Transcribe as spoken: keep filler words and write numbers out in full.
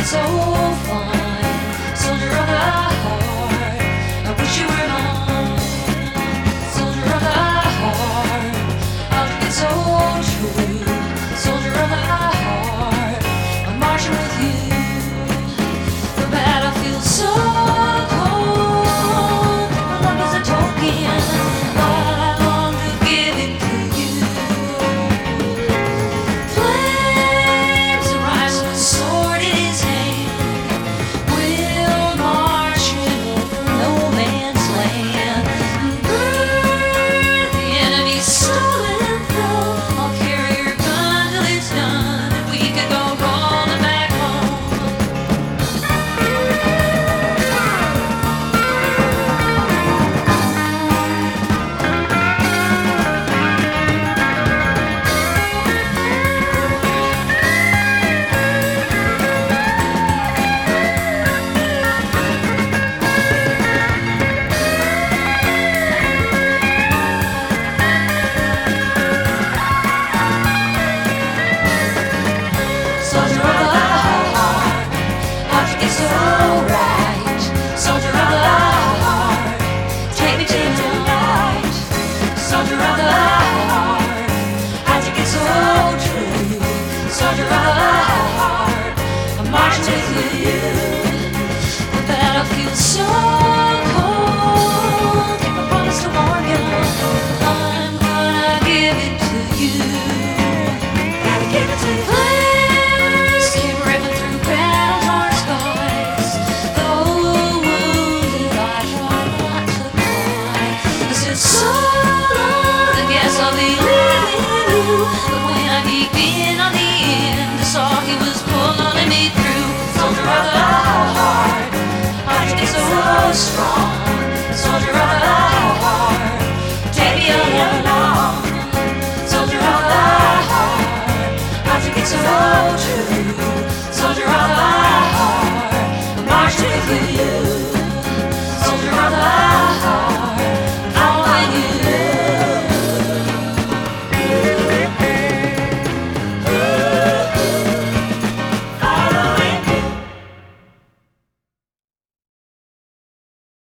so fine, soldier of the heart. I wish you were mine, soldier of the heart. How'd you get so true, soldier of the heart? I'm marching with you. The battlefield's so cold, love is a token, but I long to give it to you. Flames arise with a sword in his hand. We'll march over no man's land. Burn the enemy's stolen throne. I'll carry your gun till it's done, and we could go rolling back home. Soldier of the heart, how'd you get so right? Soldier of the heart, take me to the light. Soldier of the heart, how'd you get so true? Soldier of the heart, I'm marching with you. The battlefield's so cold, take my promise to Morgan. I'm gonna give it to you. Gotta give it to you. Flames keep ripping through battle-torn skies. Though wounded, I try not to cry. I said, so long, I guess I'll be leaving you. But when I peeked in on the end, I saw he was pulling me through. Soldier of the heart, how'd you get so strong? Soldier of the heart, take me along. Soldier of the heart, how'd you get so true?